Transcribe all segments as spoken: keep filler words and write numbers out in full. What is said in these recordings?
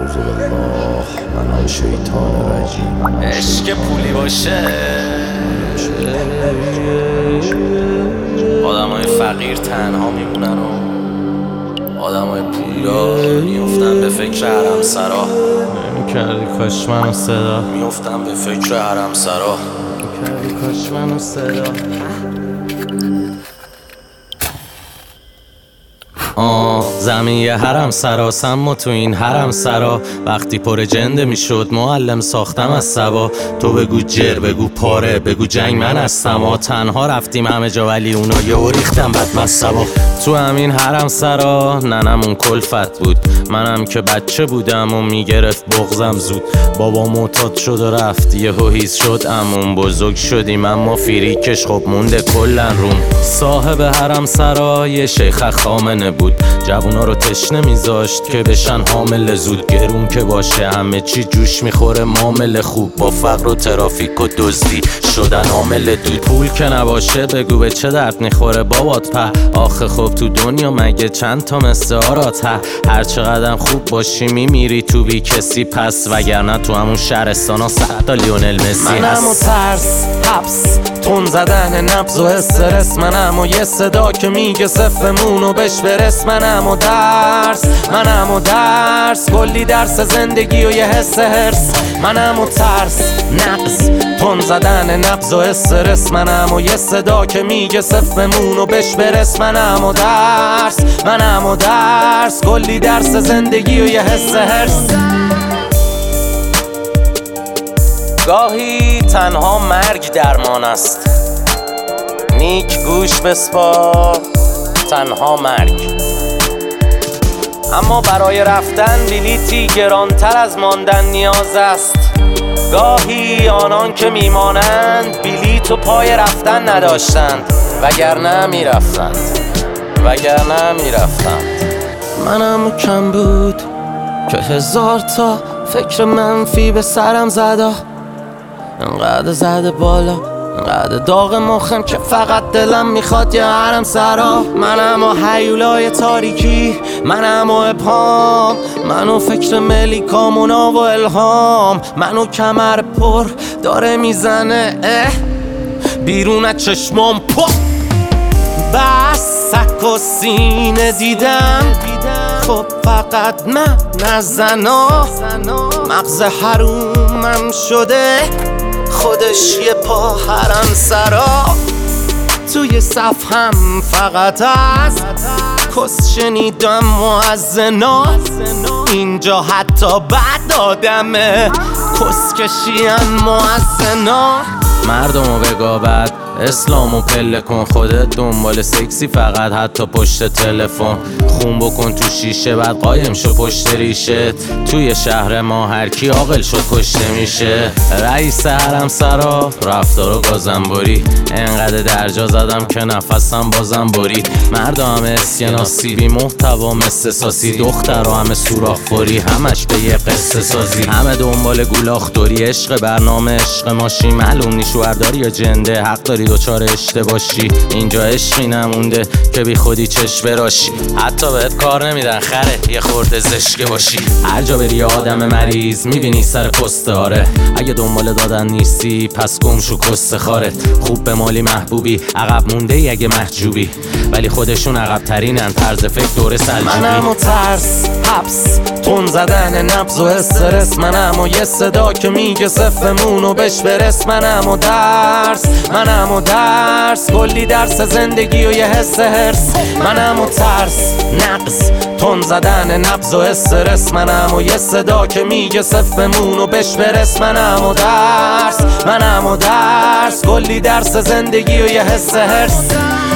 اعوذ بالله من شیطان رجیم. عشق پولی باشه آدمای فقیر تنها میمونن و آدمای پولدار میفتن به فکر حرمسرا. نمی‌کردی کاش منو صدا میفتن به فکر حرمسرا. نمی‌کردی کاش منو صدا آه زمین یه حرم سراسم و تو این حرم سرا وقتی پر جنده میشد معلم ساختم از سبا. تو بگو جر بگو پاره بگو جنگ من هستم. ما تنها رفتیم همه جا ولی اونا یهو ریختم بد مصبا. تو همین حرم سرا ننمون کلفت بود. منم که بچه بودم و میگرفت بغضم زود. بابا معتاد شد و رفت یهو هیز شد عموم. بزرگ شدیم اما فریکش خب مونده کلن روم. صاحب حرم سرا یه شیخ خامنه بود. جوونا رو تشنه میذاشت که بشن حامل زود. گرون که باشه همه چی جوش میخوره معامله خوب. با فقر و ترافیک و دزدی شدن عامل دود. پول که نباشه بگو به چه درد میخوره بابات په. آخه خب تو دنیا مگه چند تا مثل آرات ه. هر چقدر خوب باشی میمیری تو بی کسی پس. وگرنه تو همون شهرستان ها صد تا لیونل مسی هست. منم و ترس حبس تون زدن نبض و استرس. منم و یه صدا که میگه صفمون و بش برس. منم و درس منم و درس کلی درس زندگی و یه حس هرس. منم و ترس نقص تون زدن نبض و استرس. منم و یه صدا که میگه صفمون و بش برس. منم و درس منم و درس کلی درس زندگی و یه حس هرس. گاهی تنها مرگ درمان است. نیک گوش بسپار تنها مرگ. اما برای رفتن بلیتی گرانتر از ماندن نیاز است. گاهی آنان که میمانند بلیت و پای رفتن نداشتند وگرنه میرفتند وگرنه میرفتند. منم کم بود که هزار تا فکر منفی به سرم زده. انقدر زده بالا انقدر داغ مخم که فقط دلم میخواد یه حرم سرا. منم و هیولای تاریکی منم و ابهام. منو فکر ملیکامونا و الهام. منو کمر پر داره میزنه اه بیرون از چشمام پا. بس سک و سینه دیدم خب فقط من نزنا. مغز حرومم شده خودش یه پا حرم سرا. توی صف هم فقط از کس شنیدم و از زنا. اینجا حتی بد آدمه کس کشیم و از زنا. مردمو بگابد اسلامو پله کن. خودت دنبال سکسی فقط حتی پشت تلفن. خون بکن تو شیشه بعد قایم شو پشت ریشت. توی شهر ما هر کی عاقل شد کشته میشه. رئیس حرم سرا رفتار و گازنبوری. انقدر درجا زدم که نفسم بازم برید. مردا همه اسکناسی بی محتوا مثل ساسی. دخترها همه سوراخ خوری همش به یه قصه سازی. همه دنبال گولاخدوری. عشق برنامه عشق ماشی معلوم نی شوهرداری یا جنده. حق داری دوچار اشتباشی. اینجا عشقی نمونده که بی خودی چشم براشی. حتی بهت کار نمیدن خره یه خورده زشکه باشی. هر جا بری آدم مریض میبینی سر کسته آره. اگه دنبال دادن نیستی پس گم شو کسته خارت. خوب به مالی محبوبی عقب مونده ای اگه محجوبی. ولی خودشون عقب ترینن طرز فکر دوره سلجوبی. منم و ترس حبس تون زدن نبض و استرس. منم و یه صدا که میگه صفمون و بش برس. منم و درس منم و درس کلی درس زندگی و یه حس هرس. منم و ترس نقص تون زدن نبض و استرس. منم و یه صدا که میگه صفمون و بش برس. منم و درس منم و درس کلی درس زندگی و یه حس هرس.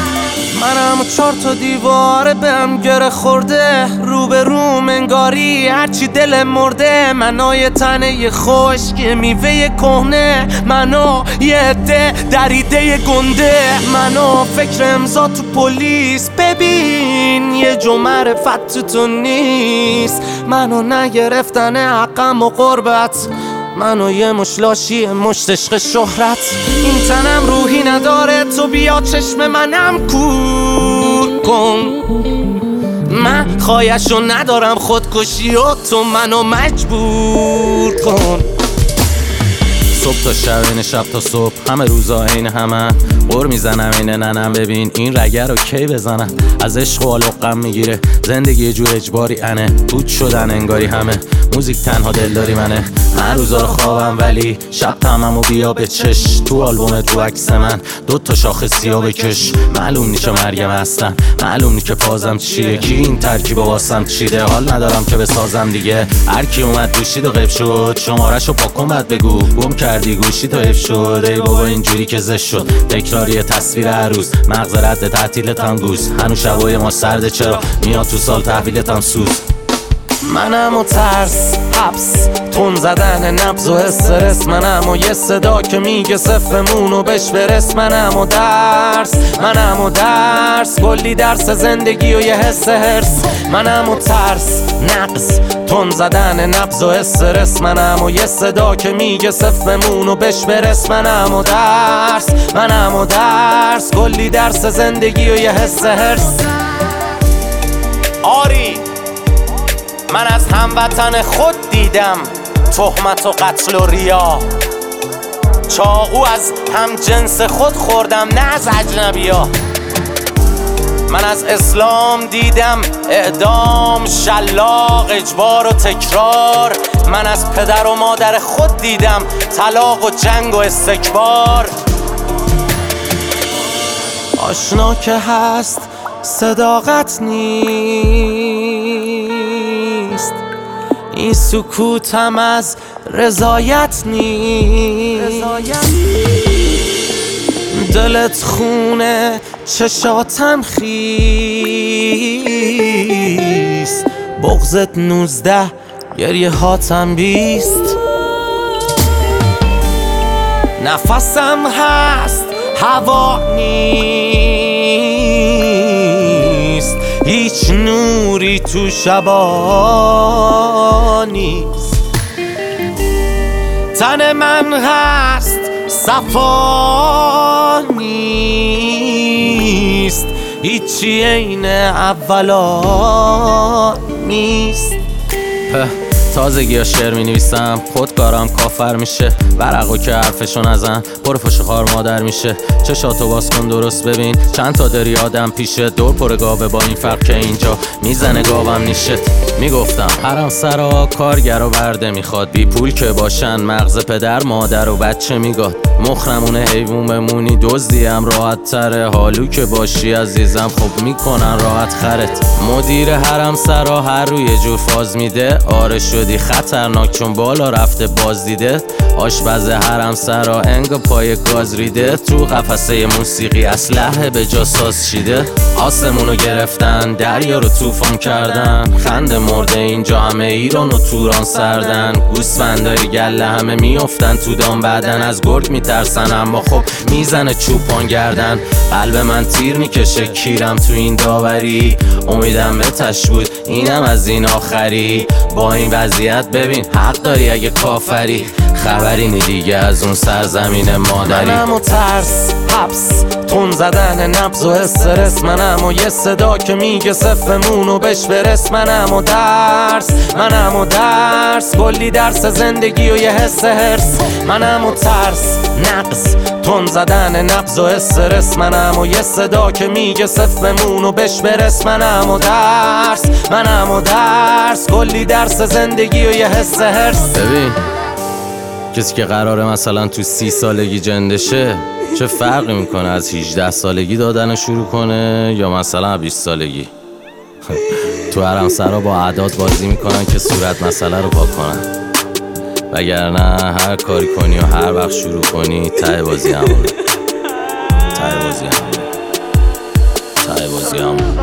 منم چهار تا دیواره بهم گره خورده. رو به روم انگاری هرچی دل مرده. منو یه تنه خشک میوه کهنه. منو یه عده دریده گنده. منو فکر امضا تو پلیس. ببین یه جو معرفت تو تو نیست. منو نگرفتن حقم و قربت. منو یه مشلاشی مشت عشق شهرت. این تنم روحی نداره تو بیا چشم منم کور کن. من من خواهشو ندارم خودکشی و تو منو مجبور کن. صبح تا شب این شب تا صبح همه روزا عین همه قر میزنم این ننم ببین این رگه رو کی بزنم. از عشق و علقم میگیره زندگی یه جور اجباری انه بود شدن انگاری همه موزیک تنها دلداری منه. من روزا رو خوابم ولی شب تمام و بیا به چش تو آلبومت رو عکس من دو تا شاخه سیاه بکش. معلوم نیست مریم هستم معلوم نیست که فازم چیه کی این ترکیب واسم چیده. حال ندارم که بسازم دیگه هر کی اومد دوشید و غیب شد شمارش رو پاکن بعد بگو گم کردی گوشی تا اف شد. ای بابا اینجوری که زش شد تکراری تصویر هر روز مغز رد تعطیلتم گوز هنوز شبای ما سرده چرا میاد تو سال تحویلتم سوز. منم و ترس حبس تون زدن نبض و استرس منم و یه صدا که میگه صفمون و بش برس. منم و درس منم و درس کلی درس زندگی و یه حس هرس. منم و ترس نقص تون زدن نبض و استرس منم و یه صدا که میگه صفمون و بش برس. منم و درس منم و درس کلی درس زندگی و یه حس هرس. آری من از هموطن خود دیدم تهمت و قتل و ریا. چاقو از هم جنس خود خوردم نه از اجنبیا. من از اسلام دیدم اعدام شلاق اجبار و تکرار. من از پدر و مادر خود دیدم طلاق و جنگ و استکبار. آشنا که هست صداقت نیست این سکوتم از رضایت نیست. دلت خونه چشاتم خیست بغضت نوزده گریه هاتم بیست. نفسم هست هوا نیست هیچ نوری تو شبا نیست. تن من هست صفا نیست هیچی عین اولا نیست. تازگی ها شعر می نویسم خودکارم کافر میشه ورقو که حرفشو نزن پر فش خار مادر میشه. چشاتو باز کن درست ببین چند تا داری آدم پیشه دور پر گاوه با این فرق که اینجا میزنه گاوم نیشت. میگفتم حرم سرا کارگر و برده میخواد بی پول که باشن مغز پدر مادر و بچه میگاد. مخرمونه حیوون بمونی دزدیم راحت تره حالو که باشی عزیزم خب میکنن راحت خرت. مدیر حرم سرا هر روی یه جور فاز میده آره شدی خطرناک چون بالا رفته باز دیده. آشپز حرم سرا انگ پای گاز ریده تو قفسه موسیقی اسلحه به جا ساز چیده. آسمونو گرفتن دریا رو طوفان کردن خنده مرده اینجا همه ایران و توران سردن. گوسفندای گله همه میافتن تو دام بعدن از گرگ میترسن اما خب میزنه چوپان گردن. قلب من تیر میکشه کیرم تو این داوری امیدم به تش بود اینم از این آخری. با این وضعیت ببین حق داری اگه کافری خبری نی دیگه از اون سرزمین مادری. منم و ترس حبس تون زدن نبض و استرس منم و یه صدا که میگه صفمون و بش برس. منم و درس منم و درس کلی درس زندگی و یه حس هرس. منم و ترس نقص تون زدن نبض و استرس منم و یه صدا که میگه صفمون و بش برس. منم و درس منم و درس کلی درس زندگی و یه حس هرس. ببین کسی که قراره مثلا تو سی سالگی جندشه چه فرقی میکنه از هجده سالگی دادن شروع کنه یا مثلا بیست سالگی. تو حرم سرا با اعداد بازی میکنن که صورت مسئله رو پاک کنن وگرنه هر کاری کنی و هر وقت شروع کنی ته بازی همونه ته بازی همونه ته بازی همونه.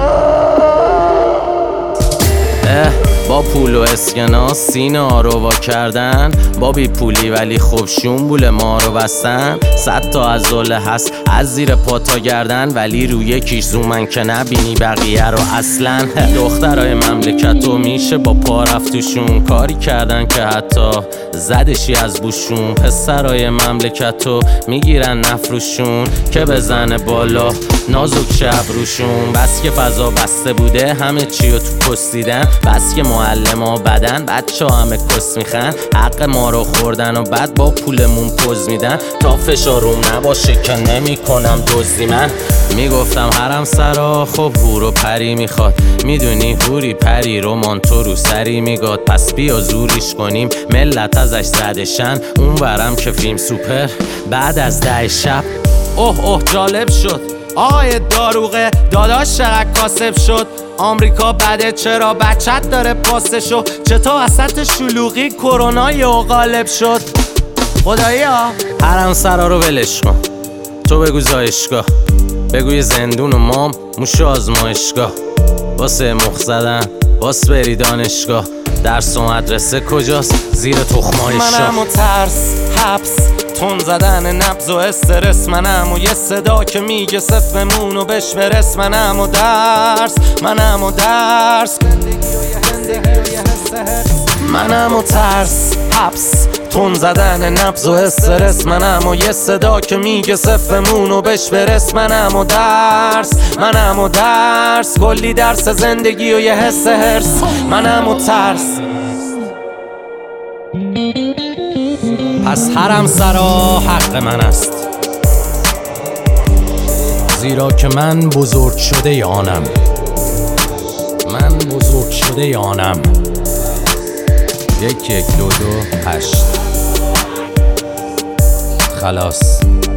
با پول و اسکناس سینه ها رو وا کردن با بی پولی ولی خوب شنبول ما رو بستن. صد تا از دوله هست از زیر پا تا گردن، ولی روی یکیش زومن که نبینی بقیه رو اصلا. دخترای مملکتو میشه با پا رفتوشون، کاری کردن که حتی زدشی از بوشون. پسرای مملکتو میگیرن نفروشون که بزنه بالا نازک شب روشون. بس که فضا بسته بوده همه چی رو تو کس دیدن، بس که معلم ها بدن بچه ها همه کس میخن، حق ما رو خوردن و بعد با پولمون پوز میدن. تا فشاروم نباشه که نمی کنم دزدی. من میگفتم حرم سرا خب هور و پری میخواد، میدونی هوری پری رو مانتو رو سری میگاد. پس بیا زوریش کنیم ملت ازش زدشن، اون برم که فیلم سوپر بعد از ده شب. اوه اوه جالب شد آقای داروغه داداش چقدر کاسب شد. آمریکا بده چرا بچت داره پاسشو، چطور وسط شلوغی کرونا یهو غالب شد. خدایا حرم سرا رو ولش کن، تو بگو زایشگاه، بگوی زندون و مام موش آزمایشگاه. واسه مخ زدن واس بری دانشگاه، درس و مدرسه کجاست زیر تخمای شاه. منم و ترس حبس تون زدن نبض و استرس، منم و یه صدا که میگه صفمون و بش برس. منم و درس منم و درس منم و ترس حبس تون زدن نبض و استرس، منم و یه صدا که میگه صفمون و بش برس. منم و درس منم و درس کلی درس زندگی و یه حس هرس. منم و ترس. پس حرم سرا حق من است، زیرا که من بزرگ شده یانم، من بزرگ شده یانم. یک یک دو دو هشت خلاص.